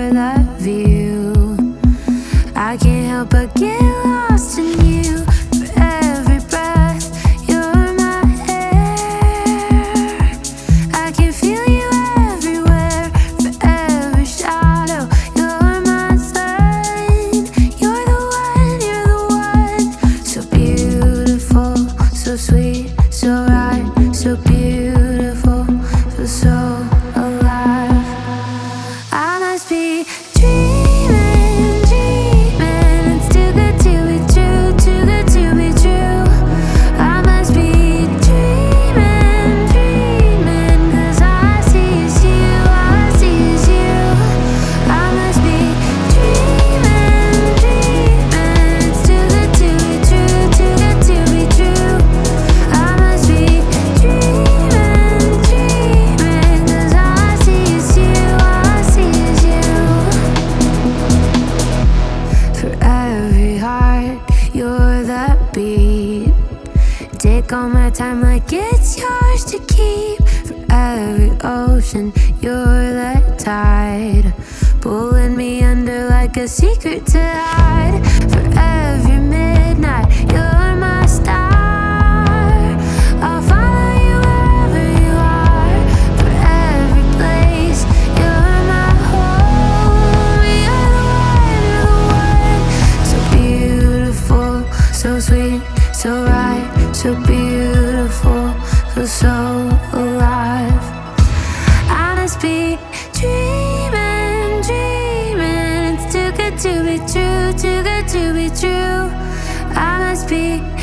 that view. I can't help but get lost in you. For every breath, you're my air. I can feel you everywhere. For every shadow, you're my sun. You're the one, so beautiful, so sweet, so right, so beautiful, so alive. I must be dreaming, dreaming. It's too good to be true, too good to be true. I must be dreaming, dreaming. 'Cause all I see is you, all I see is you. I must be dreaming, dreaming. It's too good to be true, too good to be true. I must be dreaming, dreaming. 'Cause all I see is you, all I see is you. For every heart, you're that beat. Take all my time like it's yours to keep. For every ocean, you're that tide, pulling me under like a secret to hide. For every midnight, you're my star. I'll follow you wherever you are. For every place, you're my home. You're the one, so beautiful, so sweet, so right, so beautiful, so alive. I must be dreaming, dreaming. It's too good to be true, too good to be true. I must be